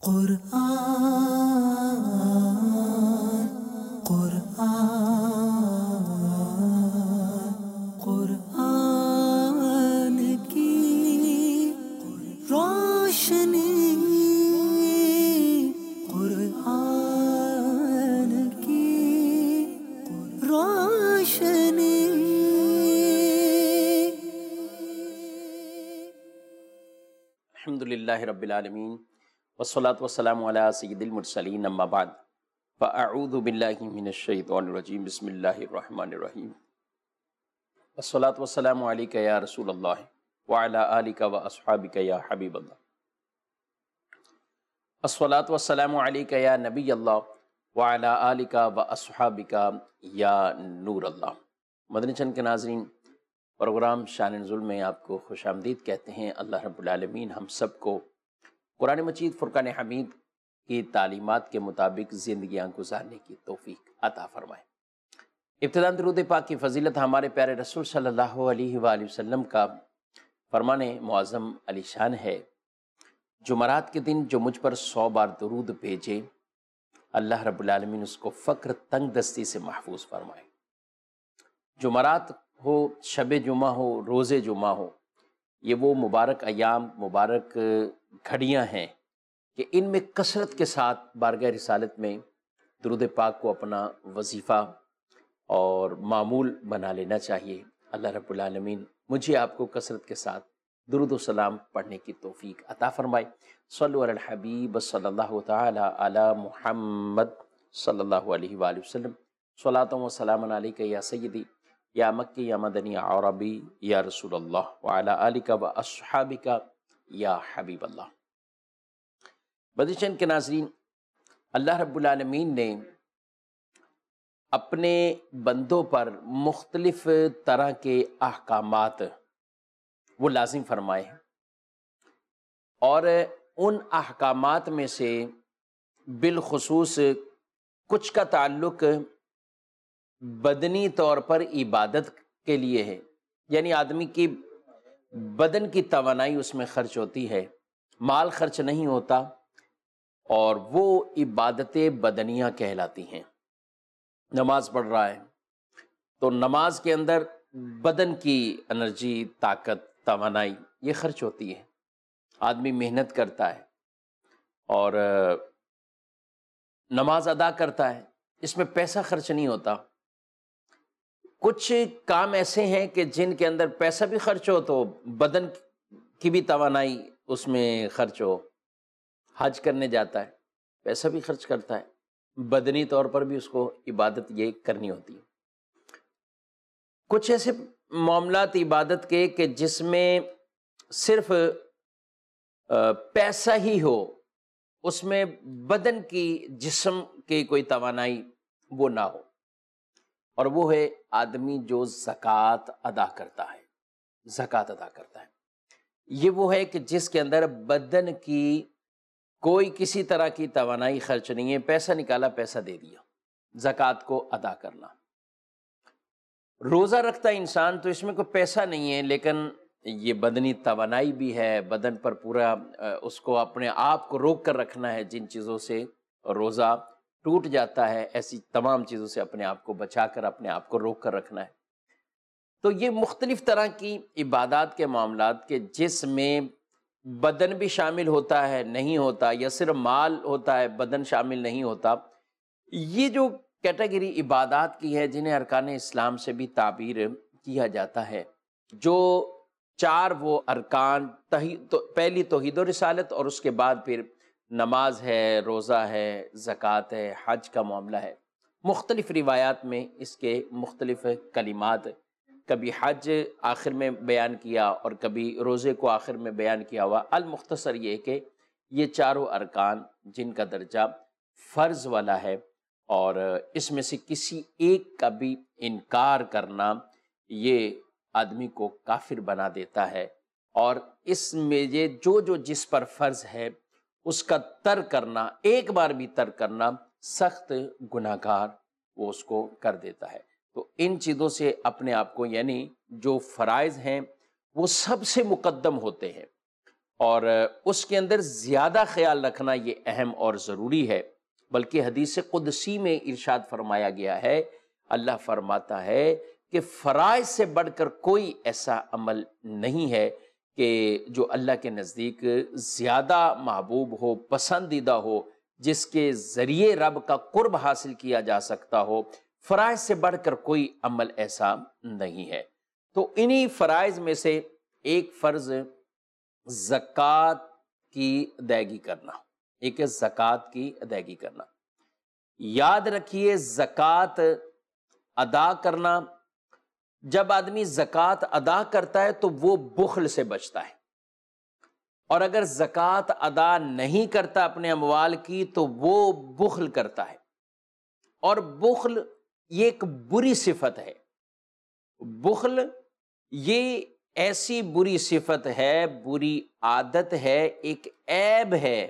قرآن قرآن قرآن کی روشنی، قرآن کی روشنی۔ الحمدللہ رب العالمین والصلاة والسلام علی سید المرسلین، اما بعد فاعوذ باللہ من الشیطان الرجیم، بسم اللہ الرحمن الرحیم۔ والصلاة والسلام علیک یا رسول اللہ وعلی آلک و اصحابک یا حبیب اللہ۔ الصلاة والسلام علیک یا نبی اللہ وعلی آلک و اصحابک یا نور اللہ۔ مدنی چینل کے ناظرین، پروگرام شان نزول میں آپ کو خوش آمدید کہتے ہیں۔ اللہ رب العالمین ہم سب کو قرآن مجید فرقان حمید کی تعلیمات کے مطابق زندگیاں گزارنے کی توفیق عطا فرمائے۔ ابتداء درود پاک کی فضیلت ہمارے پیارے رسول صلی اللہ علیہ وآلہ وسلم کا فرمان معظم علی شان ہے، جمعرات کے دن جو مجھ پر 100 بار درود بھیجے، اللہ رب العالمین اس کو فقر تنگ دستی سے محفوظ فرمائے۔ جمعرات ہو، شب جمعہ ہو، روز جمعہ ہو، یہ وہ مبارک ایام، مبارک گھڑیاں ہیں کہ ان میں کثرت کے ساتھ بارگاہ رسالت میں درود پاک کو اپنا وظیفہ اور معمول بنا لینا چاہیے۔ اللہ رب العالمین مجھے آپ کو کثرت کے ساتھ درود و سلام پڑھنے کی توفیق عطا فرمائے۔ صلو علی الحبیب صلی اللہ تعالی علی محمد صلی اللہ علیہ وآلہ وسلم۔ صلاۃ و سلام علیک یا سیدی یا مکی یا مدنی یا عربی یا رسول اللہ وعلی آلک و اصحابک یا حبیب اللہ۔ مدنی چینل کے ناظرین، اللہ رب العالمین نے اپنے بندوں پر مختلف طرح کے احکامات وہ لازم فرمائے ہیں، اور ان احکامات میں سے بالخصوص کچھ کا تعلق بدنی طور پر عبادت کے لیے ہے، یعنی آدمی کی بدن کی توانائی اس میں خرچ ہوتی ہے، مال خرچ نہیں ہوتا، اور وہ عبادت بدنیہ کہلاتی ہیں۔ نماز پڑھ رہا ہے تو نماز کے اندر بدن کی انرجی، طاقت، توانائی یہ خرچ ہوتی ہے، آدمی محنت کرتا ہے اور نماز ادا کرتا ہے، اس میں پیسہ خرچ نہیں ہوتا۔ کچھ کام ایسے ہیں کہ جن کے اندر پیسہ بھی خرچ ہو تو بدن کی بھی توانائی اس میں خرچ ہو۔ حج کرنے جاتا ہے، پیسہ بھی خرچ کرتا ہے، بدنی طور پر بھی اس کو عبادت یہ کرنی ہوتی ہے۔ کچھ ایسے معاملات عبادت کے کہ جس میں صرف پیسہ ہی ہو، اس میں بدن کی، جسم کی کوئی توانائی وہ نہ ہو، اور وہ ہے آدمی جو زکوٰۃ ادا کرتا ہے۔ زکوٰۃ ادا کرتا ہے یہ وہ ہے کہ جس کے اندر بدن کی کوئی کسی طرح کی توانائی خرچ نہیں ہے، پیسہ نکالا، پیسہ دے دیا۔ زکوٰۃ کو ادا کرنا۔ روزہ رکھتا ہے انسان تو اس میں کوئی پیسہ نہیں ہے، لیکن یہ بدنی توانائی بھی ہے، بدن پر پورا اس کو اپنے آپ کو روک کر رکھنا ہے، جن چیزوں سے روزہ ٹوٹ جاتا ہے ایسی تمام چیزوں سے اپنے آپ کو بچا کر، اپنے آپ کو روک کر رکھنا ہے۔ تو یہ مختلف طرح کی عبادات کے معاملات کے جس میں بدن بھی شامل ہوتا ہے، نہیں ہوتا، یا صرف مال ہوتا ہے، بدن شامل نہیں ہوتا، یہ جو کیٹیگری عبادات کی ہے جنہیں ارکان اسلام سے بھی تعبیر کیا جاتا ہے، جو 4 وہ ارکان، پہلی توحید و رسالت، اور اس کے بعد پھر نماز ہے، روزہ ہے، زکوٰۃ ہے، حج کا معاملہ ہے۔ مختلف روایات میں اس کے مختلف کلمات، کبھی حج آخر میں بیان کیا اور کبھی روزے کو آخر میں بیان کیا ہوا۔ المختصر یہ کہ یہ 4 ارکان جن کا درجہ فرض والا ہے، اور اس میں سے کسی ایک کا بھی انکار کرنا یہ آدمی کو کافر بنا دیتا ہے، اور اس میں یہ جو جس پر فرض ہے اس کا ترک کرنا، ایک بار بھی ترک کرنا، سخت گناہگار وہ اس کو کر دیتا ہے۔ تو ان چیزوں سے اپنے آپ کو، یعنی جو فرائض ہیں وہ سب سے مقدم ہوتے ہیں، اور اس کے اندر زیادہ خیال رکھنا یہ اہم اور ضروری ہے، بلکہ حدیث قدسی میں ارشاد فرمایا گیا ہے، اللہ فرماتا ہے کہ فرائض سے بڑھ کر کوئی ایسا عمل نہیں ہے کہ جو اللہ کے نزدیک زیادہ محبوب ہو، پسندیدہ ہو، جس کے ذریعے رب کا قرب حاصل کیا جا سکتا ہو۔ فرائض سے بڑھ کر کوئی عمل ایسا نہیں ہے۔ تو انہی فرائض میں سے ایک فرض زکوٰۃ کی ادائیگی کرنا، ایک ہے زکوٰۃ کی ادائیگی کرنا۔ یاد رکھیے زکوٰۃ ادا کرنا، جب آدمی زکوٰۃ ادا کرتا ہے تو وہ بخل سے بچتا ہے، اور اگر زکوٰۃ ادا نہیں کرتا اپنے اموال کی تو وہ بخل کرتا ہے، اور بخل یہ ایک بری صفت ہے۔ بخل یہ ایسی بری صفت ہے، بری عادت ہے، ایک عیب ہے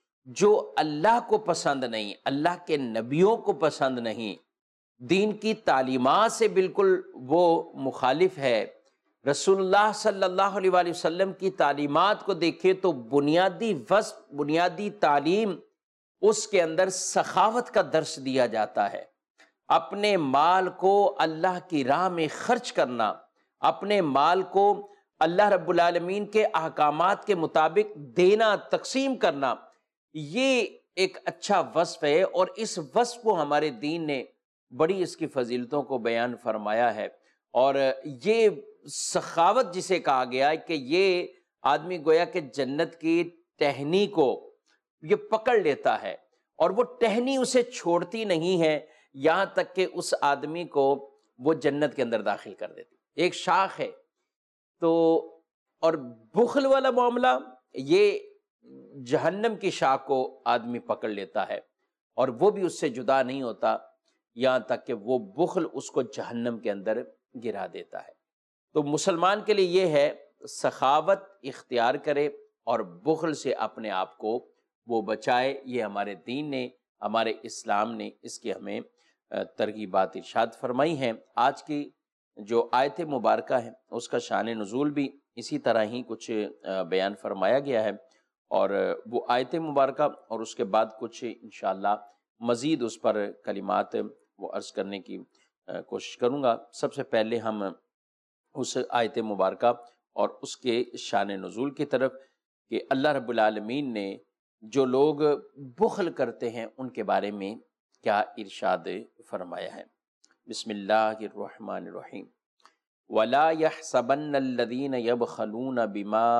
جو اللہ کو پسند نہیں، اللہ کے نبیوں کو پسند نہیں، دین کی تعلیمات سے بالکل وہ مخالف ہے۔ رسول اللہ صلی اللہ علیہ وآلہ وسلم کی تعلیمات کو دیکھیں تو بنیادی وصف، بنیادی تعلیم اس کے اندر سخاوت کا درس دیا جاتا ہے۔ اپنے مال کو اللہ کی راہ میں خرچ کرنا، اپنے مال کو اللہ رب العالمین کے احکامات کے مطابق دینا، تقسیم کرنا، یہ ایک اچھا وصف ہے، اور اس وصف کو ہمارے دین نے بڑی اس کی فضیلتوں کو بیان فرمایا ہے۔ اور یہ سخاوت جسے کہا گیا ہے کہ یہ آدمی گویا کہ جنت کی ٹہنی کو یہ پکڑ لیتا ہے، اور وہ ٹہنی اسے چھوڑتی نہیں ہے یہاں تک کہ اس آدمی کو وہ جنت کے اندر داخل کر دیتی، ایک شاخ ہے۔ تو اور بخل والا معاملہ یہ جہنم کی شاخ کو آدمی پکڑ لیتا ہے، اور وہ بھی اس سے جدا نہیں ہوتا یہاں تک کہ وہ بخل اس کو جہنم کے اندر گرا دیتا ہے۔ تو مسلمان کے لیے یہ ہے سخاوت اختیار کرے اور بخل سے اپنے آپ کو وہ بچائے۔ یہ ہمارے دین نے، ہمارے اسلام نے اس کے ہمیں ترغیبات ارشاد فرمائی ہیں۔ آج کی جو آیت مبارکہ ہے اس کا شان نزول بھی اسی طرح ہی کچھ بیان فرمایا گیا ہے، اور وہ آیت مبارکہ اور اس کے بعد کچھ انشاءاللہ مزید اس پر کلمات وہ عرض کرنے کی کوشش کروں گا۔ سب سے پہلے ہم اس آیت مبارکہ اور اس کے شان نزول کی طرف، کہ اللہ رب العالمین نے جو لوگ بخل کرتے ہیں ان کے بارے میں کیا ارشاد فرمایا ہے۔ بسم اللہ الرحمن الرحیم۔ وَلَا يَحْسَبَنَّ الَّذِينَ يَبْخَلُونَ بِمَا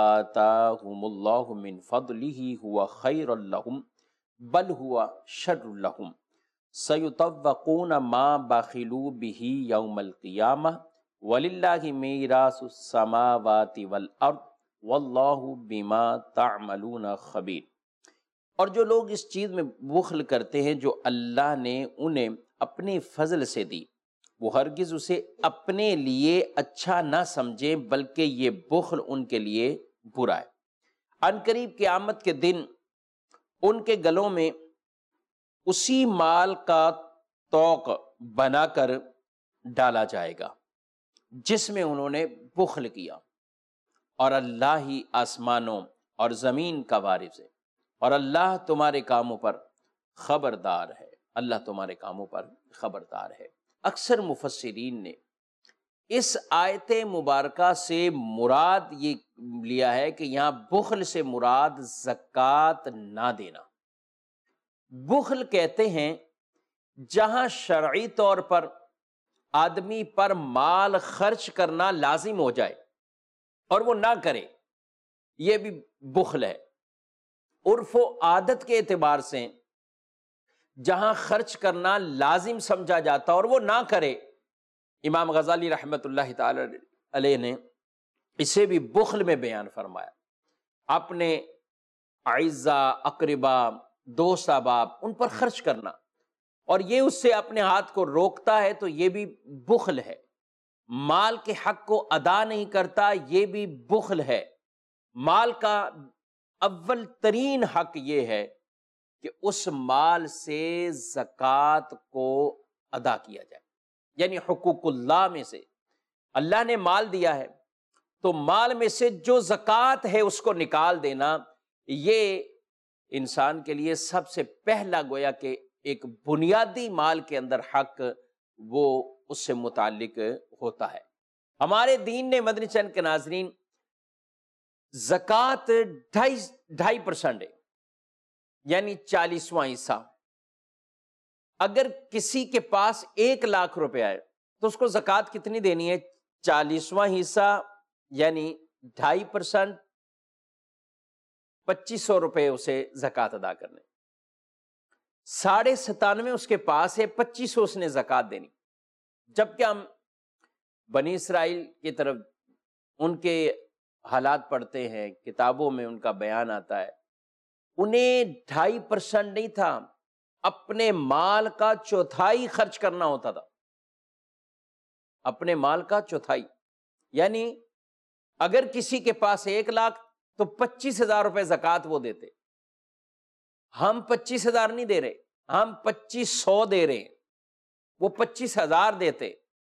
آتَاهُمُ اللَّهُ مِنْ فَضْلِهِ هُوَ خَيْرٌ لَهُمْ بَلْ هُوَ شَرٌّ لَهُمْ سَيُطَوَّقُونَ مَا بَخِلُوا بِهِ يَوْمَ الْقِيَامَةِ وَلِلَّهِ مِيرَاثُ السَّمَاوَاتِ وَالْأَرْضِ وَاللَّهُ بِمَا تَعْمَلُونَ خَبِيرٌ۔ اور جو لوگ اس چیز میں بخل کرتے ہیں جو اللہ نے انہیں اپنے فضل سے دی، وہ ہرگز اسے اپنے لیے اچھا نہ سمجھیں، بلکہ یہ بخل ان کے لیے برا ہے۔ عنقریب قیامت کے دن ان کے گلوں میں اسی مال کا طوق بنا کر ڈالا جائے گا جس میں انہوں نے بخل کیا، اور اللہ ہی آسمانوں اور زمین کا وارث ہے، اور اللہ تمہارے کاموں پر خبردار ہے، اللہ تمہارے کاموں پر خبردار ہے۔ اکثر مفسرین نے اس آیت مبارکہ سے مراد یہ لیا ہے کہ یہاں بخل سے مراد زکوٰۃ نہ دینا۔ بخل کہتے ہیں جہاں شرعی طور پر آدمی پر مال خرچ کرنا لازم ہو جائے اور وہ نہ کرے، یہ بھی بخل ہے۔ عرف و عادت کے اعتبار سے جہاں خرچ کرنا لازم سمجھا جاتا اور وہ نہ کرے، امام غزالی رحمۃ اللہ تعالی علیہ نے اسے بھی بخل میں بیان فرمایا۔ اپنے اعزا، اقربا، دوست احباب ان پر خرچ کرنا، اور یہ اس سے اپنے ہاتھ کو روکتا ہے تو یہ بھی بخل ہے۔ مال کے حق کو ادا نہیں کرتا، یہ بھی بخل ہے۔ مال کا اول ترین حق یہ ہے کہ اس مال سے زکوٰۃ کو ادا کیا جائے، یعنی حقوق اللہ میں سے اللہ نے مال دیا ہے، تو مال میں سے جو زکوٰۃ ہے اس کو نکال دینا، یہ انسان کے لیے سب سے پہلا گویا کہ ایک بنیادی مال کے اندر حق وہ اس سے متعلق ہوتا ہے۔ ہمارے دین نے مدنی چینل کے ناظرین زکوٰۃ 2.5% ہے، یعنی 40واں حصہ۔ اگر کسی کے پاس 1 لاکھ روپیہ ہے تو اس کو زکوٰۃ کتنی دینی ہے؟ 40واں حصہ یعنی 2.5%، 2500 روپے اسے زکوٰۃ ادا کرنے۔ 97.5 اس کے پاس ہے، 2500 اس نے زکوٰۃ دینی۔ جبکہ ہم بنی اسرائیل کی طرف ان کے حالات پڑھتے ہیں، کتابوں میں ان کا بیان آتا ہے، انہیں 2.5% نہیں تھا، اپنے مال کا 1/4 خرچ کرنا ہوتا تھا، اپنے مال کا 1/4۔ یعنی اگر کسی کے پاس 1 لاکھ تو 25,000 روپے زکوٰۃ وہ دیتے۔ ہم 25,000 نہیں دے رہے، ہم 2500 دے رہے ہیں، وہ 25,000 دیتے۔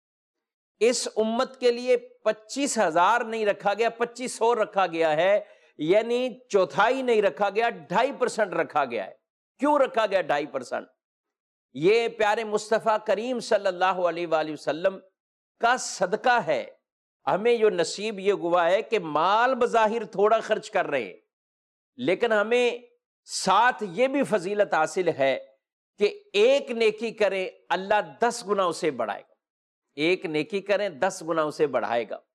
اس امت کے لیے 25,000 نہیں رکھا گیا، 2500 رکھا گیا ہے، یعنی 1/4 نہیں رکھا گیا، 2.5% رکھا گیا ہے۔ کیوں رکھا گیا 2.5%؟ یہ پیارے مصطفیٰ کریم صلی اللہ علیہ وآلہ وسلم کا صدقہ ہے۔ ہمیں یہ نصیب یہ ہوا ہے کہ مال بظاہر تھوڑا خرچ کر رہے ہیں، لیکن ہمیں ساتھ یہ بھی فضیلت حاصل ہے کہ ایک نیکی کریں اللہ 10 گنا اسے بڑھائے گا، ایک نیکی کریں 10 گنا اسے بڑھائے گا،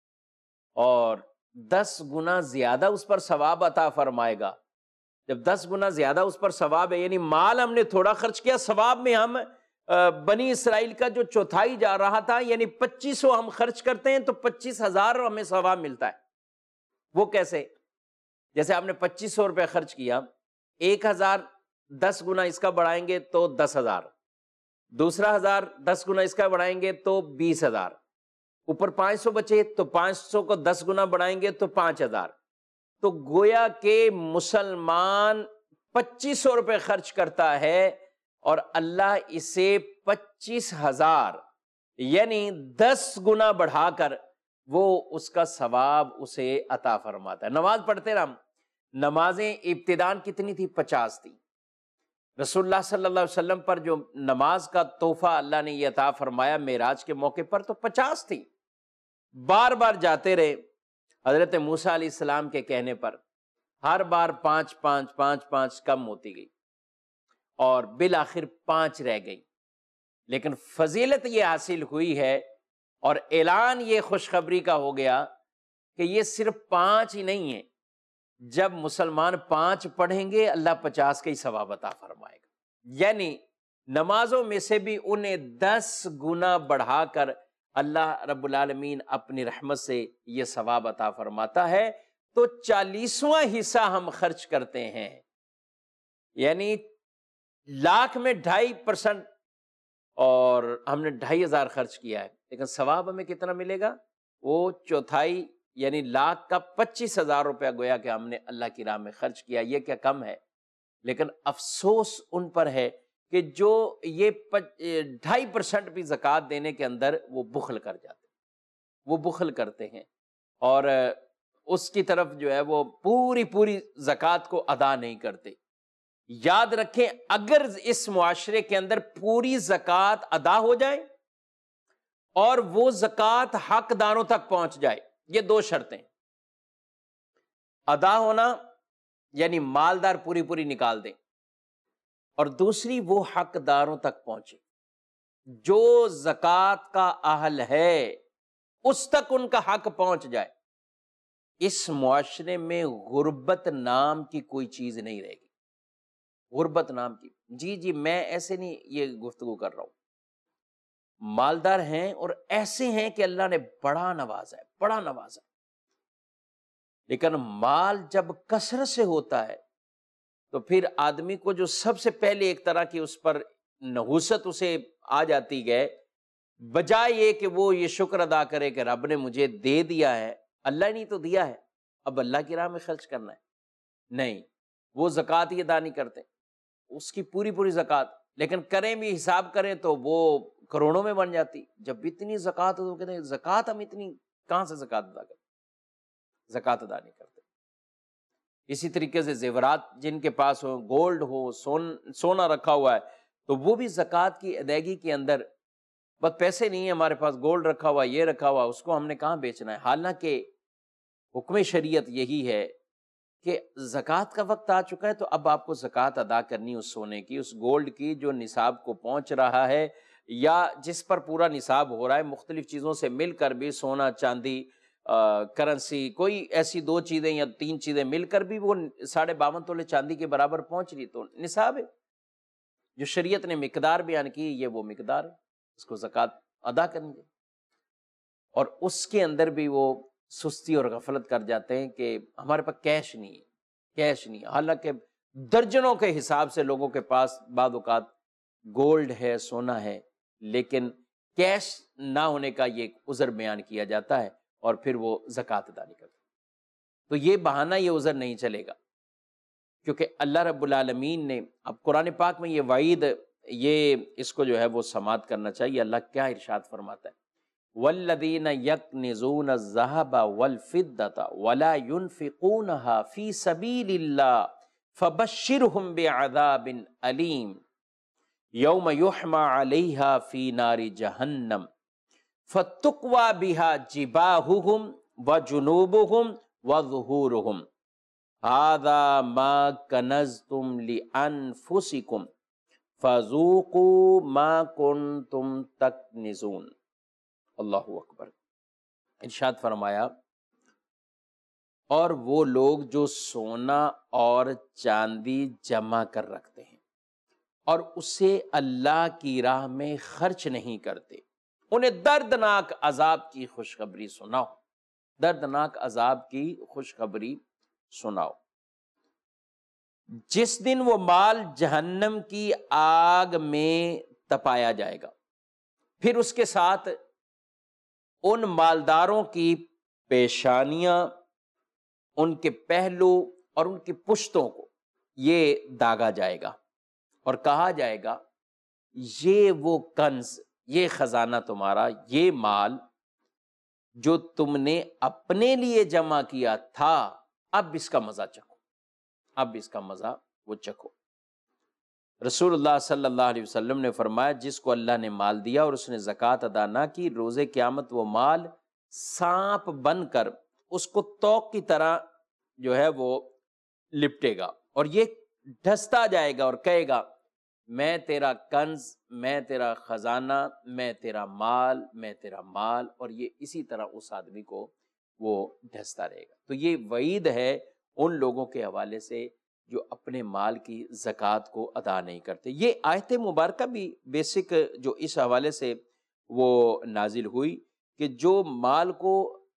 اور 10 گنا زیادہ اس پر ثواب عطا فرمائے گا۔ جب 10 گنا زیادہ اس پر ثواب ہے، یعنی مال ہم نے تھوڑا خرچ کیا، ثواب میں ہم بنی اسرائیل کا جو 1/4 جا رہا تھا، یعنی 2500 ہم خرچ کرتے ہیں تو 25,000 ہمیں ثواب ملتا ہے۔ وہ کیسے؟ جیسے آپ نے 2500 روپے خرچ کیا، 1000 10 گنا اس کا بڑھائیں گے تو 10,000، دوسرا 1000 10 گنا اس کا بڑھائیں گے تو 20,000، اوپر 500 بچے تو 500 کو 10 گنا بڑھائیں گے تو 5,000۔ تو گویا کہ مسلمان 2500 روپے خرچ کرتا ہے اور اللہ اسے 25,000 یعنی 10 گنا بڑھا کر وہ اس کا ثواب اسے عطا فرماتا ہے۔ نماز پڑھتے نا ہم، نمازیں ابتداً کتنی تھی؟ 50 تھی۔ رسول اللہ صلی اللہ علیہ وسلم پر جو نماز کا تحفہ اللہ نے یہ عطا فرمایا معراج کے موقع پر تو 50 تھی، بار بار جاتے رہے۔ حضرت موسیٰ علیہ السلام کے کہنے پر ہر بار 5 کم ہوتی گئی اور بالآخر 5 رہ گئی، لیکن فضیلت یہ حاصل ہوئی ہے اور اعلان یہ خوشخبری کا ہو گیا کہ یہ صرف 5 ہی نہیں ہے، جب مسلمان 5 پڑھیں گے اللہ 50 کا ہی ثواب عطا فرمائے گا۔ یعنی نمازوں میں سے بھی انہیں 10 گنا بڑھا کر اللہ رب العالمین اپنی رحمت سے یہ ثواب عطا فرماتا ہے۔ تو 40واں حصہ ہم خرچ کرتے ہیں، یعنی لاکھ میں 2.5%، اور ہم نے 2,500 خرچ کیا ہے، لیکن ثواب ہمیں کتنا ملے گا؟ وہ 1/4 یعنی لاکھ کا 25,000 روپیہ گویا کہ ہم نے اللہ کی راہ میں خرچ کیا۔ یہ کیا کم ہے؟ لیکن افسوس ان پر ہے کہ جو یہ 2.5% بھی زکوٰۃ دینے کے اندر وہ بخل کر جاتے ہیں، وہ بخل کرتے ہیں اور اس کی طرف جو ہے وہ پوری زکوٰۃ کو ادا نہیں کرتے۔ یاد رکھیں، اگر اس معاشرے کے اندر پوری زکوٰۃ ادا ہو جائے اور وہ زکوٰۃ حقداروں تک پہنچ جائے، یہ 2 شرطیں، ادا ہونا یعنی مالدار پوری نکال دیں، اور دوسری وہ حقداروں تک پہنچے، جو زکوٰۃ کا اہل ہے اس تک ان کا حق پہنچ جائے۔ اس معاشرے میں غربت نام کی کوئی چیز نہیں رہے گی، غربت نام کی۔ جی میں ایسے نہیں یہ گفتگو کر رہا ہوں، مالدار ہیں اور ایسے ہیں کہ اللہ نے بڑا نوازا ہے، بڑا نوازا ہے، لیکن مال جب کثرت سے ہوتا ہے تو پھر آدمی کو جو سب سے پہلے ایک طرح کی اس پر نحوست اسے آ جاتی ہے، بجائے یہ کہ وہ یہ شکر ادا کرے کہ رب نے مجھے دے دیا ہے، اللہ نے تو دیا ہے، اب اللہ کی راہ میں خرچ کرنا ہے، نہیں، وہ زکوٰۃ ہی ادا نہیں کرتے، اس کی پوری زکوٰۃ، لیکن کریں بھی حساب کریں تو وہ کروڑوں میں بن جاتی۔ جب اتنی زکوٰۃ تو کہتے ہیں زکوٰۃ ہم اتنی کہاں سے زکوٰۃ ادا کریں؟ زکوٰۃ ادا نہیں کرتے۔ اسی طریقے سے زیورات جن کے پاس ہو، گولڈ ہو، سونا رکھا ہوا ہے، تو وہ بھی زکوٰۃ کی ادائیگی کے اندر، بس پیسے نہیں ہیں ہمارے پاس، گولڈ رکھا ہوا، یہ رکھا ہوا، اس کو ہم نے کہاں بیچنا ہے؟ حالانکہ حکم شریعت یہی ہے کہ زکوٰۃ کا وقت آ چکا ہے تو اب آپ کو زکوٰۃ ادا کرنی اس سونے کی، اس گولڈ کی جو نصاب کو پہنچ رہا ہے یا جس پر پورا نصاب ہو رہا ہے۔ مختلف چیزوں سے مل کر بھی، سونا، چاندی، کرنسی، کوئی ایسی 2 چیزیں یا 3 چیزیں مل کر بھی وہ 52.5 تولے چاندی کے برابر پہنچ رہی، تو نصاب ہے جو شریعت نے مقدار بیان کی، یہ وہ مقدار ہے، اس کو زکوٰۃ ادا کریں گے۔ اور اس کے اندر بھی وہ سستی اور غفلت کر جاتے ہیں کہ ہمارے پاس کیش نہیں ہے، کیش نہیں ہے، حالانکہ درجنوں کے حساب سے لوگوں کے پاس بعض اوقات گولڈ ہے، سونا ہے، لیکن کیش نہ ہونے کا یہ ایک عذر بیان کیا جاتا ہے اور پھر وہ زکوٰۃ ادا نہیں کرتے۔ تو یہ بہانہ، یہ عذر نہیں چلے گا، کیونکہ اللہ رب العالمین نے اب قرآن پاک میں یہ وعید، یہ اس کو جو ہے وہ سماعت کرنا چاہیے۔ اللہ کیا ارشاد فرماتا ہے؟ والذین یکنزون الذہب والفضة ولا ينفقونها فی سبیل اللہ فبشرہم بعذاب علیم یوم یحمى علیہا فی نار جہنم فتقوی بہا جباہہم وجنوبہم وظہورہم ھذا ما کنزتم لانفسکم فذوقوا ما کنتم تکنزون۔ اللہ اکبر۔ ارشاد فرمایا، اور وہ لوگ جو سونا اور چاندی جمع کر رکھتے ہیں اور اسے اللہ کی راہ میں خرچ نہیں کرتے، انہیں دردناک عذاب کی خوشخبری سناؤ، دردناک عذاب کی خوشخبری سناؤ، جس دن وہ مال جہنم کی آگ میں تپایا جائے گا، پھر اس کے ساتھ ان مالداروں کی پیشانیاں، ان کے پہلو اور ان کی پشتوں کو یہ داغا جائے گا اور کہا جائے گا یہ وہ کنز، یہ خزانہ تمہارا، یہ مال جو تم نے اپنے لیے جمع کیا تھا، اب اس کا مزہ چکھو، اب اس کا مزہ وہ چکھو۔ رسول اللہ صلی اللہ علیہ وسلم نے فرمایا، جس کو اللہ نے مال دیا اور اس نے زکوٰۃ ادا نہ کی، روز قیامت وہ مال سانپ بن کر اس کو توق کی طرح جو ہے وہ لپٹے گا اور یہ ڈھستا جائے گا اور کہے گا میں تیرا کنز، میں تیرا خزانہ، میں تیرا مال، میں تیرا مال، اور یہ اسی طرح اس آدمی کو وہ ڈھستا رہے گا۔ تو یہ وعید ہے ان لوگوں کے حوالے سے جو اپنے مال کی زکوٰۃ کو ادا نہیں کرتے۔ یہ آیت مبارکہ بھی بیسک جو اس حوالے سے وہ نازل ہوئی کہ جو مال کو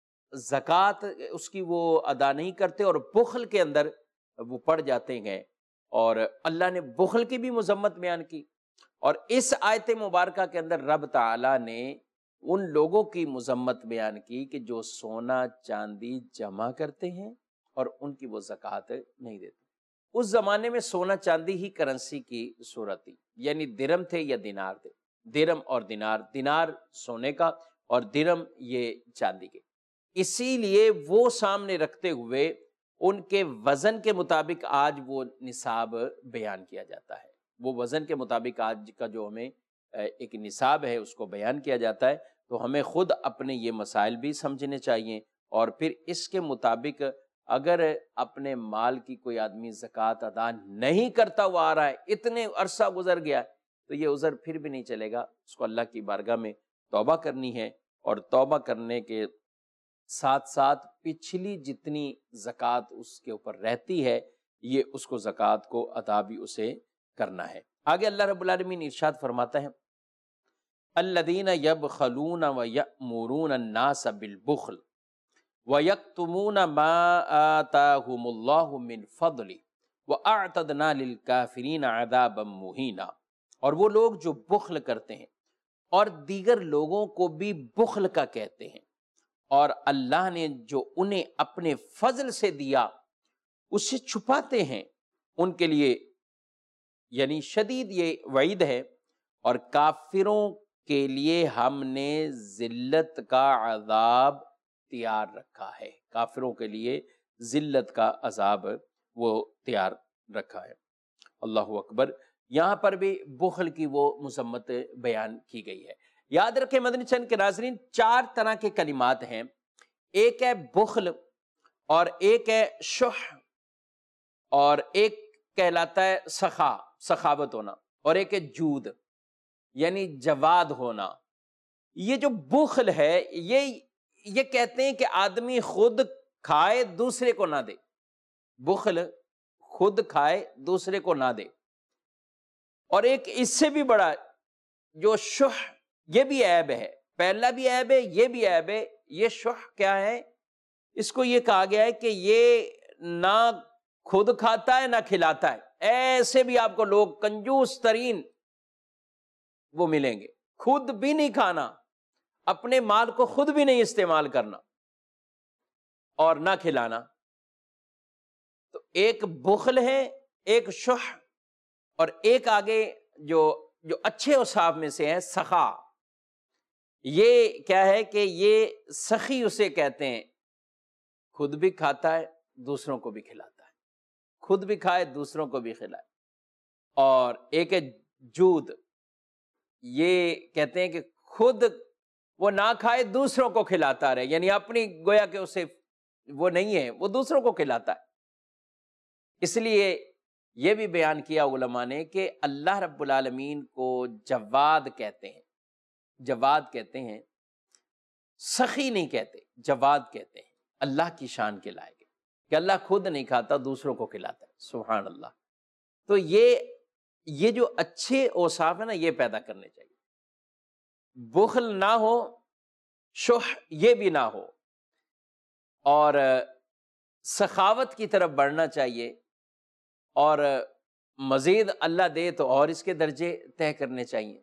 زکوٰۃ اس کی وہ ادا نہیں کرتے اور بخل کے اندر وہ پڑ جاتے ہیں، اور اللہ نے بخل کی بھی مذمت بیان کی، اور اس آیت مبارکہ کے اندر رب تعالیٰ نے ان لوگوں کی مذمت بیان کی کہ جو سونا چاندی جمع کرتے ہیں اور ان کی وہ زکوٰۃ نہیں دیتے۔ اس زمانے میں سونا چاندی ہی کرنسی کی صورت تھی، یعنی درم تھے یا دینار تھے، درم اور دینار، دینار سونے کا اور درم یہ چاندی کے، اسی لیے وہ سامنے رکھتے ہوئے ان کے وزن کے مطابق آج وہ نصاب بیان کیا جاتا ہے، وہ وزن کے مطابق آج کا جو ہمیں ایک نصاب ہے اس کو بیان کیا جاتا ہے۔ تو ہمیں خود اپنے یہ مسائل بھی سمجھنے چاہیے، اور پھر اس کے مطابق اگر اپنے مال کی کوئی آدمی زکوٰۃ ادا نہیں کرتا ہوا آ رہا ہے، اتنے عرصہ گزر گیا ہے، تو یہ عذر پھر بھی نہیں چلے گا، اس کو اللہ کی بارگاہ میں توبہ کرنی ہے، اور توبہ کرنے کے ساتھ ساتھ پچھلی جتنی زکوٰۃ اس کے اوپر رہتی ہے یہ اس کو زکوٰۃ کو ادا بھی اسے کرنا ہے۔ آگے اللہ رب العالمین ارشاد فرماتا ہے، الذین یبخلون ویأمرون الناس بالبخل وَيَكْتُمُونَ مَا آتَاهُمُ اللَّهُ مِنْ فَضْلِهِ وَأَعْتَدْنَا لِلْكَافِرِينَ عَذَابًا مُهِينًا، اور وہ لوگ جو بخل کرتے ہیں اور دیگر لوگوں کو بھی بخل کا کہتے ہیں، اور اللہ نے جو انہیں اپنے فضل سے دیا اسے چھپاتے ہیں، ان کے لیے یعنی شدید یہ وعید ہے، اور کافروں کے لیے ہم نے ذلت کا عذاب تیار رکھا ہے، کافروں کے لیے ذلت کا عذاب وہ تیار رکھا ہے۔ اللہ اکبر۔ یہاں پر بھی بخل کی وہ مذمت بیان کی گئی ہے۔ یاد رکھیں مدنی چینل کے ناظرین، 4 طرح کے کلمات ہیں، ایک ہے بخل، اور ایک ہے شح، اور ایک کہلاتا ہے سخا، سخاوت ہونا، اور ایک ہے جود یعنی جواد ہونا۔ یہ جو بخل ہے یہ کہتے ہیں کہ آدمی خود کھائے دوسرے کو نہ دے، بخل خود کھائے دوسرے کو نہ دے۔ اور ایک اس سے بھی بڑا جو شح، یہ بھی عیب ہے، پہلا بھی عیب ہے، یہ بھی عیب ہے۔ یہ شح کیا ہے؟ اس کو یہ کہا گیا ہے کہ یہ نہ خود کھاتا ہے نہ کھلاتا ہے۔ ایسے بھی آپ کو لوگ کنجوس ترین وہ ملیں گے، خود بھی نہیں کھانا، اپنے مال کو خود بھی نہیں استعمال کرنا اور نہ کھلانا۔ تو ایک بخل ہے، ایک شح، اور ایک آگے جو اچھے اوصاف میں سے ہے سخا۔ یہ کیا ہے کہ یہ سخی اسے کہتے ہیں، خود بھی کھاتا ہے دوسروں کو بھی کھلاتا ہے، خود بھی کھائے دوسروں کو بھی کھلائے۔ اور ایک ہے جود، یہ کہتے ہیں کہ خود وہ نہ کھائے دوسروں کو کھلاتا رہے، یعنی اپنی گویا کہ اسے وہ نہیں ہے، وہ دوسروں کو کھلاتا ہے۔ اس لیے یہ بھی بیان کیا علماء نے کہ اللہ رب العالمین کو جواد کہتے ہیں، جواد کہتے ہیں، سخی نہیں کہتے، جواد کہتے ہیں۔ اللہ کی شان کے لائق ہے کہ اللہ خود نہیں کھاتا، دوسروں کو کھلاتا ہے، سبحان اللہ۔ تو یہ جو اچھے اوصاف ہیں نا، یہ پیدا کرنے چاہیے، بخل نہ ہو، شح یہ بھی نہ ہو، اور سخاوت کی طرف بڑھنا چاہیے، اور مزید اللہ دے تو اور اس کے درجے طے کرنے چاہیے۔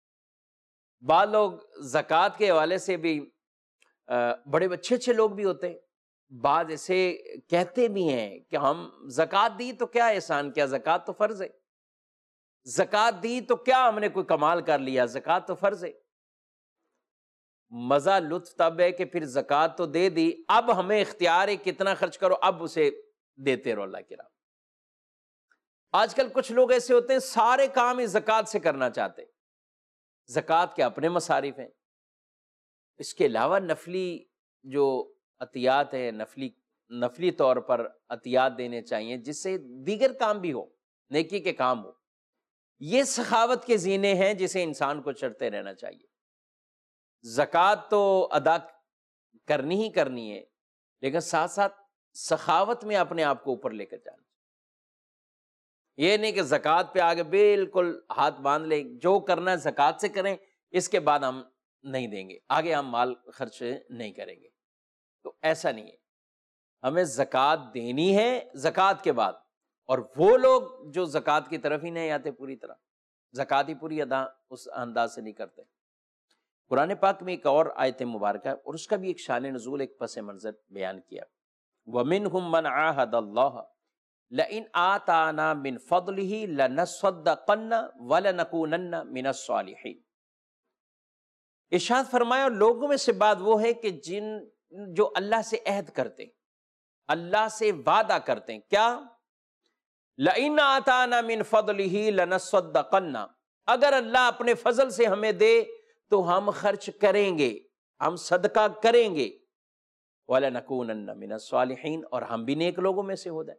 بعض لوگ زکوٰۃ کے حوالے سے بھی بڑے اچھے اچھے لوگ بھی ہوتے ہیں، بعض ایسے کہتے بھی ہیں کہ ہم زکوٰۃ دی تو کیا احسان کیا، زکوٰۃ تو فرض ہے، زکوٰۃ دی تو کیا ہم نے کوئی کمال کر لیا، زکوٰۃ تو فرض ہے۔ مزہ لطف تب ہے کہ پھر زکوٰۃ تو دے دی، اب ہمیں اختیار ہے کتنا خرچ کرو، اب اسے دیتے رہو اللہ کی راہ۔ آج کل کچھ لوگ ایسے ہوتے ہیں سارے کام ہی زکوٰۃ سے کرنا چاہتے، زکوٰۃ کے اپنے مصارف ہیں، اس کے علاوہ نفلی جو عطیات ہیں، نفلی طور پر عطیات دینے چاہیے جس سے دیگر کام بھی ہو، نیکی کے کام ہو۔ یہ سخاوت کے زینے ہیں جسے انسان کو چڑھتے رہنا چاہیے۔ زکوٰۃ تو ادا کرنی ہی کرنی ہے، لیکن ساتھ ساتھ سخاوت میں اپنے آپ کو اوپر لے کر جانا۔ یہ نہیں کہ زکوٰۃ پہ آگے بالکل ہاتھ باندھ لیں، جو کرنا ہے زکوٰۃ سے کریں، اس کے بعد ہم نہیں دیں گے، آگے ہم مال خرچ نہیں کریں گے، تو ایسا نہیں ہے۔ ہمیں زکوٰۃ دینی ہے زکوٰۃ کے بعد، اور وہ لوگ جو زکوٰۃ کی طرف ہی نہیں آتے پوری طرح، زکوٰۃ ہی پوری ادا اس انداز سے نہیں کرتے۔ قرآن پاک میں ایک اور آیت مبارکہ ہے، اور اس کا بھی ایک شان نزول، ایک پس منظر بیان کیا۔ وَمِنْهُمْ مَنْ عَاهَدَ اللَّهَ لَئِنْ آتَانَا مِنْ فَضْلِهِ لَنَصَّدَّقَنَّ وَلَنَكُونَنَّ مِنَ الصَّالِحِينَ۔ ارشاد فرمایا لوگوں میں سے بعض وہ ہے کہ جو اللہ سے عہد کرتے، اللہ سے وعدہ کرتے ہیں، کیا؟ لَئِنْ آتَانَا مِنْ فَضْلِهِ لَنَصَّدَّقَنَّ، اگر اللہ اپنے فضل سے ہمیں دے تو ہم خرچ کریں گے، ہم صدقہ کریں گے، وَلَنَكُونَنَّ مِنَ الصَّالِحِينَ، اور ہم بھی نیک لوگوں میں سے ہو جائیں۔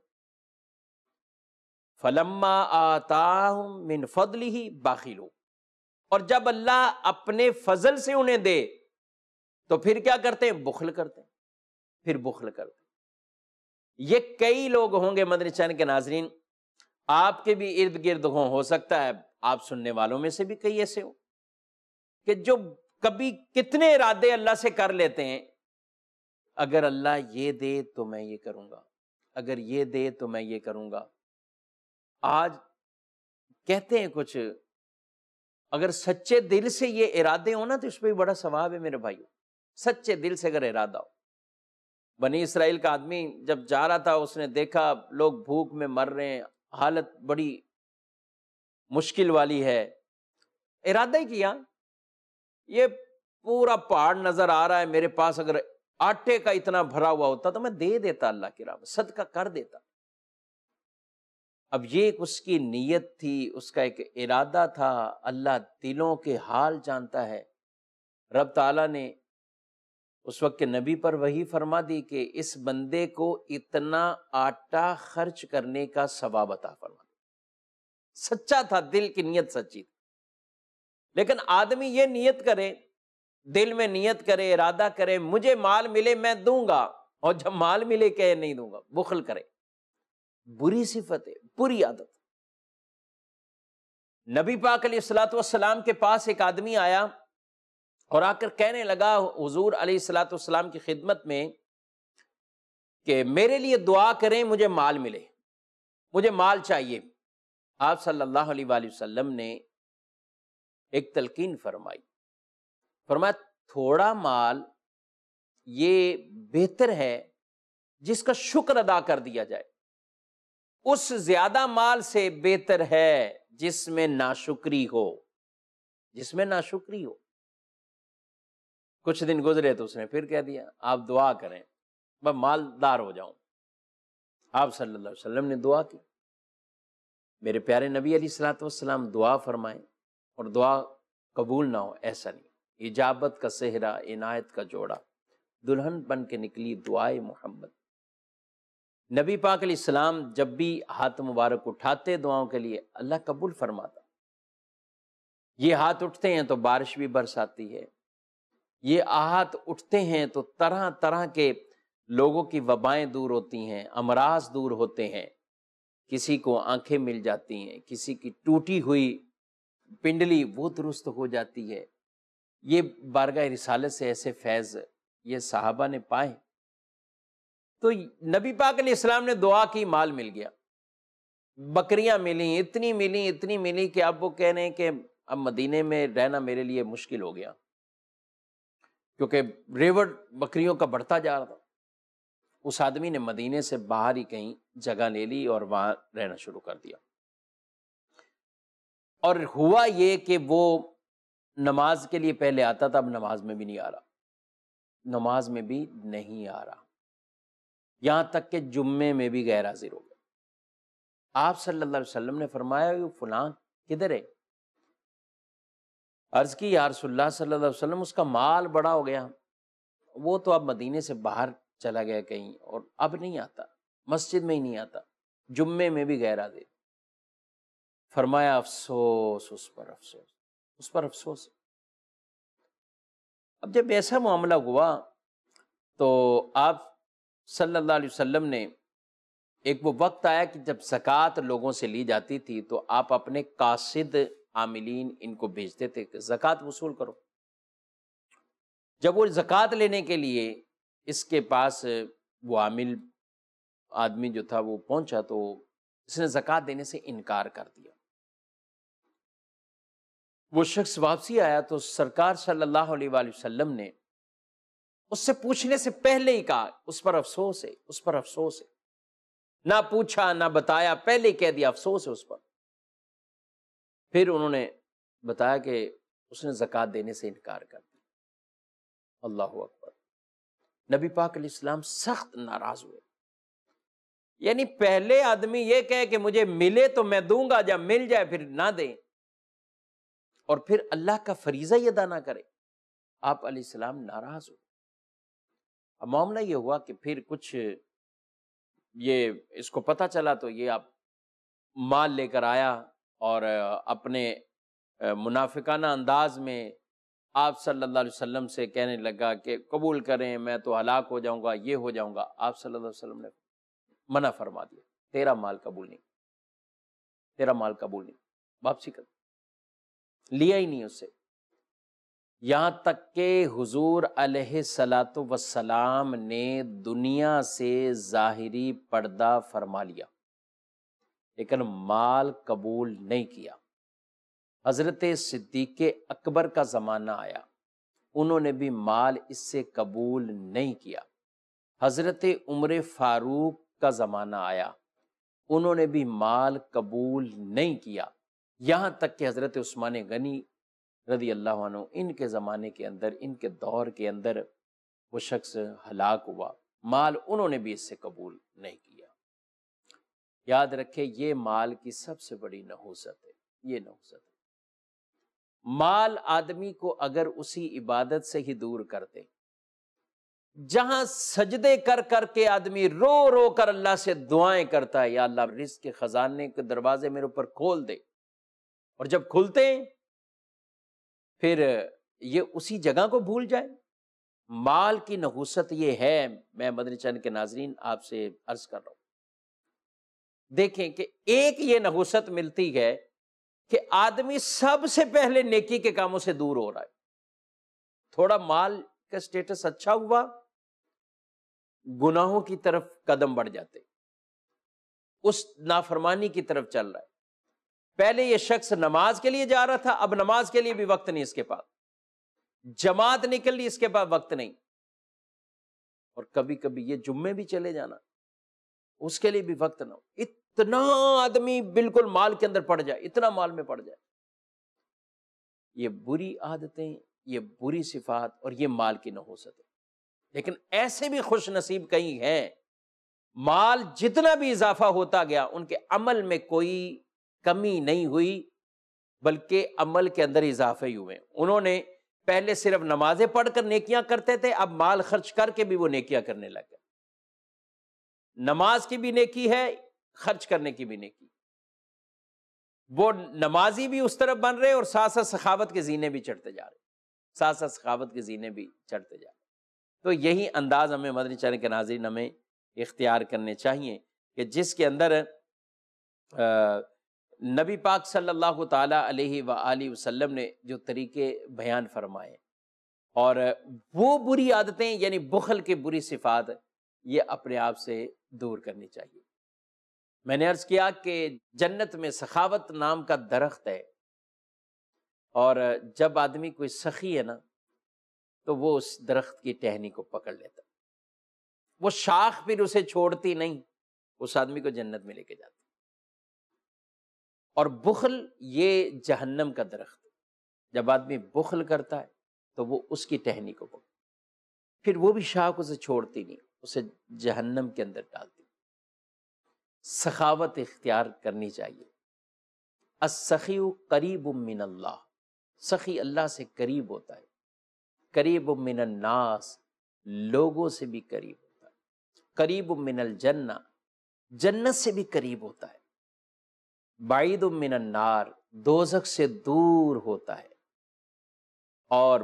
فَلَمَّا آتَاهُم مِّن فَضْلِهِ بَخِلُوا، اور جب اللہ اپنے فضل سے انہیں دے تو پھر کیا کرتے ہیں؟ بخل کرتے ہیں، پھر بخل کرتے ہیں۔ یہ کئی لوگ ہوں گے مدنی چینل کے ناظرین، آپ کے بھی ارد گرد ہو سکتا ہے آپ سننے والوں میں سے بھی کئی ایسے ہوں کہ جو کبھی کتنے ارادے اللہ سے کر لیتے ہیں، اگر اللہ یہ دے تو میں یہ کروں گا، اگر یہ دے تو میں یہ کروں گا۔ آج کہتے ہیں کچھ، اگر سچے دل سے یہ ارادے ہو نا تو اس پہ بھی بڑا ثواب ہے میرے بھائیو، سچے دل سے اگر ارادہ ہو۔ بنی اسرائیل کا آدمی جب جا رہا تھا، اس نے دیکھا لوگ بھوک میں مر رہے ہیں، حالت بڑی مشکل والی ہے، ارادہ ہی کیا، یہ پورا پہاڑ نظر آ رہا ہے، میرے پاس اگر آٹے کا اتنا بھرا ہوا ہوتا تو میں دے دیتا اللہ کی راہ میں، صدقہ کر دیتا۔ اب یہ ایک اس کی نیت تھی، اس کا ایک ارادہ تھا۔ اللہ دلوں کے حال جانتا ہے۔ رب تعالیٰ نے اس وقت کے نبی پر وحی فرما دی کہ اس بندے کو اتنا آٹا خرچ کرنے کا ثواب عطا فرما دے۔ سچا تھا، دل کی نیت سچی تھی۔ لیکن آدمی یہ نیت کرے، دل میں نیت کرے، ارادہ کرے مجھے مال ملے میں دوں گا، اور جب مال ملے کہ نہیں دوں گا، بخل کرے، بری صفت ہے، بری عادت۔ نبی پاک علیہ الصلوۃ والسلام کے پاس ایک آدمی آیا اور آ کر کہنے لگا حضور علیہ الصلوۃ والسلام کی خدمت میں کہ میرے لیے دعا کریں، مجھے مال ملے، مجھے مال چاہیے۔ آپ صلی اللہ علیہ وآلہ وسلم نے ایک تلقین فرمائی، فرمایا تھوڑا مال یہ بہتر ہے جس کا شکر ادا کر دیا جائے، اس زیادہ مال سے بہتر ہے جس میں ناشکری ہو، جس میں ناشکری ہو۔ کچھ دن گزرے تو اس نے پھر کہہ دیا آپ دعا کریں میں مالدار ہو جاؤں۔ آپ صلی اللہ علیہ وسلم نے دعا کی۔ میرے پیارے نبی علیہ الصلوۃ والسلام دعا فرمائیں اور دعا قبول نہ ہو، ایسا نہیں۔ اجابت کا صحرا، عنایت کا جوڑا، دلہن بن کے نکلی دعائے محمد۔ نبی پاک علیہ السلام جب بھی ہاتھ مبارک اٹھاتے دعاؤں کے لیے، اللہ قبول فرماتا۔ یہ ہاتھ اٹھتے ہیں تو بارش بھی برس آتی ہے، یہ ہاتھ اٹھتے ہیں تو طرح طرح کے لوگوں کی وبائیں دور ہوتی ہیں، امراض دور ہوتے ہیں، کسی کو آنکھیں مل جاتی ہیں، کسی کی ٹوٹی ہوئی پنڈلی وہ درست ہو جاتی ہے۔ یہ بارگاہ رسالت سے ایسے فیض یہ صحابہ نے پائے۔ تو نبی پاک علیہ السلام نے دعا کی، مال مل گیا، بکریاں ملیں، اتنی ملی کہ اب وہ کہہ رہے ہیں کہ اب مدینے میں رہنا میرے لیے مشکل ہو گیا، کیونکہ ریوڑ بکریوں کا بڑھتا جا رہا تھا۔ اس آدمی نے مدینے سے باہر ہی کہیں جگہ لے لی اور وہاں رہنا شروع کر دیا۔ اور ہوا یہ کہ وہ نماز کے لیے پہلے آتا تھا، اب نماز میں بھی نہیں آ رہا، نماز میں بھی نہیں آ رہا، یہاں تک کہ جمعے میں بھی غیر حاضر ہو گیا۔ آپ صلی اللہ علیہ وسلم نے فرمایا یہ فلاں کدھر ہے؟ عرض کی یا رسول اللہ صلی اللہ علیہ وسلم اس کا مال بڑا ہو گیا، وہ تو اب مدینے سے باہر چلا گیا کہیں اور اب نہیں آتا، مسجد میں ہی نہیں آتا، جمعے میں بھی غیر حاضر۔ فرمایا افسوس اس پر، افسوس اس پر افسوس۔ اب جب ایسا معاملہ ہوا تو آپ صلی اللہ علیہ وسلم نے ایک وہ وقت آیا کہ جب زکوٰۃ لوگوں سے لی جاتی تھی تو آپ اپنے قاصد عاملین ان کو بھیجتے تھے کہ زکوٰۃ وصول کرو۔ جب وہ زکوٰۃ لینے کے لیے اس کے پاس وہ عامل آدمی جو تھا وہ پہنچا تو اس نے زکوٰۃ دینے سے انکار کر دیا۔ وہ شخص واپسی آیا تو سرکار صلی اللہ علیہ وآلہ وسلم نے اس سے پوچھنے سے پہلے ہی کہا اس پر افسوس ہے، اس پر افسوس ہے۔ نہ پوچھا نہ بتایا، پہلے ہی کہہ دیا افسوس ہے اس پر۔ پھر انہوں نے بتایا کہ اس نے زکوٰۃ دینے سے انکار کر دیا۔ اللہ اکبر۔ نبی پاک علیہ السلام سخت ناراض ہوئے۔ یعنی پہلے آدمی یہ کہے کہ مجھے ملے تو میں دوں گا، جب مل جائے پھر نہ دیں، اور پھر اللہ کا فریضہ ہی ادا نہ کرے۔ آپ علیہ السلام ناراض ہوئے۔ اب معاملہ یہ ہوا کہ پھر کچھ یہ اس کو پتہ چلا تو یہ آپ مال لے کر آیا اور اپنے منافقانہ انداز میں آپ صلی اللہ علیہ وسلم سے کہنے لگا کہ قبول کریں، میں تو ہلاک ہو جاؤں گا، یہ ہو جاؤں گا۔ آپ صلی اللہ علیہ وسلم نے منع فرما دیا، تیرا مال قبول نہیں، تیرا مال قبول نہیں، واپسی کر، لیا ہی نہیں اس سے۔ یہاں تک کہ حضور علیہ الصلوۃ والسلام نے دنیا سے ظاہری پردہ فرما لیا لیکن مال قبول نہیں کیا۔ حضرت صدیق اکبر کا زمانہ آیا، انہوں نے بھی مال اس سے قبول نہیں کیا۔ حضرت عمر فاروق کا زمانہ آیا، انہوں نے بھی مال قبول نہیں کیا۔ یہاں تک کہ حضرت عثمان غنی رضی اللہ عنہ ان کے زمانے کے اندر، ان کے دور کے اندر وہ شخص ہلاک ہوا، مال انہوں نے بھی اس سے قبول نہیں کیا۔ یاد رکھے یہ مال کی سب سے بڑی نحوست ہے، یہ نحوست ہے۔ مال آدمی کو اگر اسی عبادت سے ہی دور کر دے، جہاں سجدے کر کر کے آدمی رو رو کر اللہ سے دعائیں کرتا ہے، یا اللہ رزق کے خزانے کے دروازے میرے اوپر کھول دے، اور جب کھلتے ہیں پھر یہ اسی جگہ کو بھول جائے۔ مال کی نحوست یہ ہے، میں مدنی چینل کے ناظرین آپ سے عرض کر رہا ہوں، دیکھیں کہ ایک یہ نحوست ملتی ہے کہ آدمی سب سے پہلے نیکی کے کاموں سے دور ہو رہا ہے۔ تھوڑا مال کا سٹیٹس اچھا ہوا، گناہوں کی طرف قدم بڑھ جاتے، اس نافرمانی کی طرف چل رہا ہے۔ پہلے یہ شخص نماز کے لیے جا رہا تھا، اب نماز کے لیے بھی وقت نہیں اس کے پاس، جماعت نکل لی اس کے پاس وقت نہیں، اور کبھی کبھی یہ جمعے بھی چلے جانا اس کے لیے بھی وقت نہ ہو۔ اتنا آدمی بالکل مال کے اندر پڑ جائے، اتنا مال میں پڑ جائے، یہ بری عادتیں، یہ بری صفات اور یہ مال کی نحوست ہے۔ لیکن ایسے بھی خوش نصیب کئی ہیں، مال جتنا بھی اضافہ ہوتا گیا ان کے عمل میں کوئی کمی نہیں ہوئی، بلکہ عمل کے اندر اضافے ہی ہوئے۔ انہوں نے پہلے صرف نمازیں پڑھ کر نیکیاں کرتے تھے، اب مال خرچ کر کے بھی وہ نیکیاں کرنے لگ گئے۔ نماز کی بھی نیکی ہے، خرچ کرنے کی بھی نیکی، وہ نمازی بھی اس طرف بن رہے اور ساتھ ساتھ سخاوت کے زینے بھی چڑھتے جا رہے، ساتھ ساتھ سخاوت کے زینے بھی چڑھتے جا رہے۔ تو یہی انداز ہمیں مدنی چینل کے ناظرین ہمیں اختیار کرنے چاہیے کہ جس کے اندر نبی پاک صلی اللہ تعالی علیہ وآلہ وسلم نے جو طریقے بیان فرمائے، اور وہ بری عادتیں یعنی بخل کی بری صفات یہ اپنے آپ سے دور کرنی چاہیے۔ میں نے عرض کیا کہ جنت میں سخاوت نام کا درخت ہے، اور جب آدمی کوئی سخی ہے نا تو وہ اس درخت کی ٹہنی کو پکڑ لیتا، وہ شاخ پھر اسے چھوڑتی نہیں، اس آدمی کو جنت میں لے کے جاتی۔ اور بخل یہ جہنم کا درخت ہے، جب آدمی بخل کرتا ہے تو وہ اس کی ٹہنی کو پکڑ، پھر وہ بھی شاخ اسے چھوڑتی نہیں، اسے جہنم کے اندر ڈالتی۔ سخاوت اختیار کرنی چاہیے۔ السخی قریب من اللہ، سخی اللہ سے قریب ہوتا ہے، قریب من الناس، لوگوں سے بھی قریب ہوتا ہے، قریب من الجنہ، جنت سے بھی قریب ہوتا ہے، بعید من النار، دوزخ سے دور ہوتا ہے۔ اور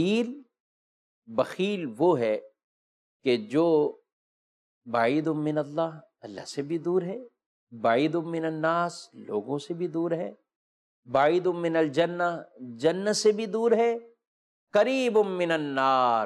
بخیل وہ ہے کہ جو بعید من اللہ، اللہ سے بھی دور ہے، بعید من الناس، لوگوں سے بھی دور ہے، بعید من الجنہ، جنت سے بھی دور ہے، قریب من النار،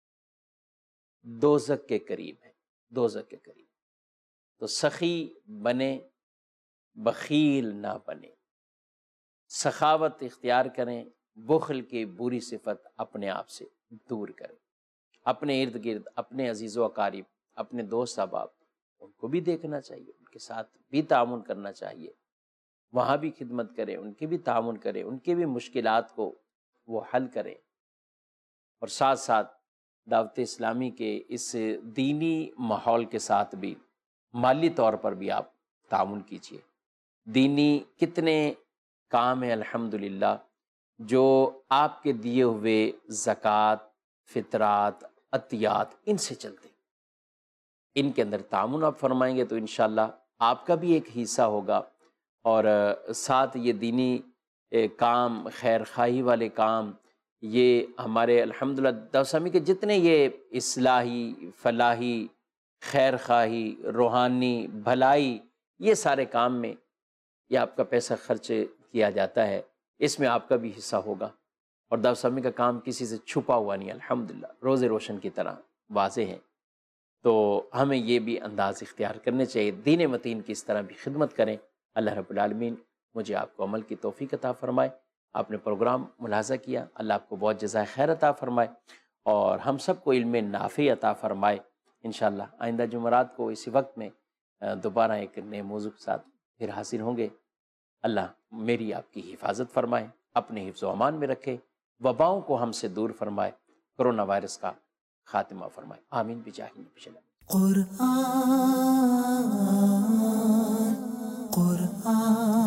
دوزخ کے قریب ہے، دوزخ کے قریب۔ تو سخی بنے، بخیل نہ بنے، سخاوت اختیار کریں، بخل کی بری صفت اپنے آپ سے دور کریں۔ اپنے ارد گرد اپنے عزیز و اقارب، اپنے دوست احباب، ان کو بھی دیکھنا چاہیے، ان کے ساتھ بھی تعاون کرنا چاہیے، وہاں بھی خدمت کریں، ان کی بھی تعاون کریں، ان کی بھی مشکلات کو وہ حل کریں، اور ساتھ ساتھ دعوت اسلامی کے اس دینی ماحول کے ساتھ بھی مالی طور پر بھی آپ تعاون کیجیے۔ دینی کتنے کام ہیں الحمدللہ جو آپ کے دیے ہوئے زکوٰۃ، فطرات، عطیات ان سے چلتے ہیں، ان کے اندر تعاون آپ فرمائیں گے تو انشاءاللہ آپ کا بھی ایک حصہ ہوگا، اور ساتھ یہ دینی کام، خیر خواہی والے کام، یہ ہمارے الحمدللہ دوسمی کے جتنے یہ اصلاحی، فلاحی، خیر خواہی، روحانی بھلائی، یہ سارے کام میں یہ آپ کا پیسہ خرچ کیا جاتا ہے، اس میں آپ کا بھی حصہ ہوگا، اور دوسمی کا کام کسی سے چھپا ہوا نہیں، الحمدللہ روز روشن کی طرح واضح ہے۔ تو ہمیں یہ بھی انداز اختیار کرنے چاہیے، دین متین کی اس طرح بھی خدمت کریں۔ اللہ رب العالمین مجھے آپ کو عمل کی توفیق عطا فرمائے۔ آپ نے پروگرام ملاحظہ کیا، اللہ آپ کو بہت جزائے خیر عطا فرمائے، اور ہم سب کو علم نافع عطا فرمائے۔ انشاءاللہ آئندہ جمعرات کو اسی وقت میں دوبارہ ایک نئے موضوع کے ساتھ پھر حاضر ہوں گے۔ اللہ میری آپ کی حفاظت فرمائے، اپنے حفظ و امان میں رکھے، وباؤں کو ہم سے دور فرمائے، کرونا وائرس کا خاتمہ فرمائے. آمین بجاہ نبی صلی اللہ. قرآن قرآن